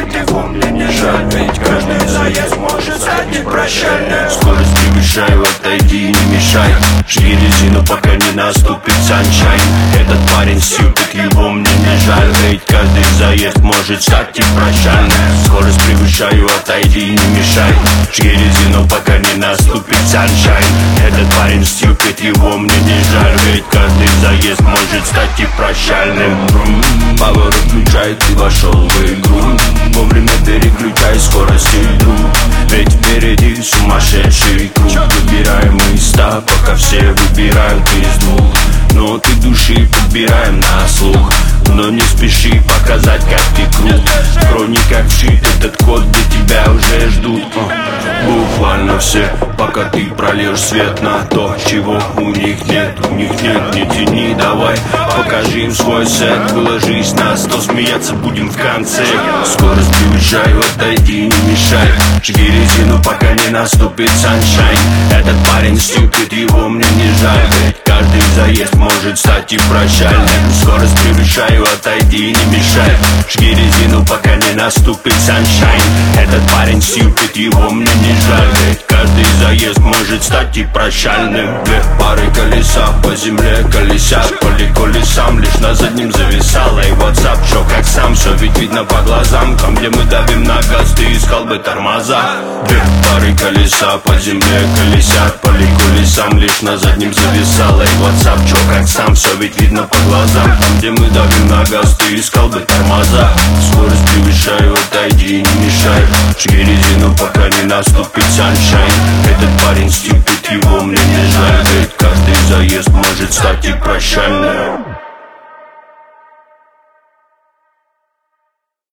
ведь его мне не жаль. Ведь каждый заезд может стать непрощальным. Скорость превышаю, отойди и не мешай. Жги резину, пока не наступит саншайн. Этот парень стюпид, его мне не жаль. Ведь каждый заезд может стать непрощальным. Скорость превышаю, отойди и не мешай. Жги резину, пока не наступит саншайн. Этот парень стюпид, его мне не жаль. Ведь каждый заезд может стать и прощальным. Поворот включай, ты вошел в игру. Вовремя переключай скорость и друг. Ведь впереди сумасшедший круг. Выбираем места, пока все выбирают из двух. Но ты души подбираем на слух. Но не спеши показать, как ты крут. В хрониках вшит этот код, где тебя уже ждут. Буквально все, пока ты прольешь свет на то, чего у них нет. У них нет, не тяни, давай покажи им свой сет. Выложись на 100, смеяться будем в конце. Скорость превышаю, отойди, не мешай. Жги резину, пока не наступит саншайн. Этот парень стюпид, его мне не жаль. Ведь каждый заезд может стать и прощальным. Скорость превышаю, отойди, не мешай. Жги резину, пока не наступит саншайн. Этот парень стюпид, его мне не жаль. Ведь каждый заезд может стать и прощальным. Две пары колеса по земле колесят. Поле колесам лишь на заднем зависало. И WhatsApp, чё как сам, все ведь видно по глазам. Там, где мы давим на газ, ты искал бы тормоза. Две пары колеса по земле колесят. Поле колесам лишь на заднем зависало. И WhatsApp, чё как сам, все ведь видно по глазам. Там, где мы давим на газ, ты искал бы тормоза. Скорость превышаю, отойди, не мешай. Жги резину, пока не наступит саншайн. Этот парень стюпид, его мне не жаль. Ведь каждый заезд может стать и прощальным.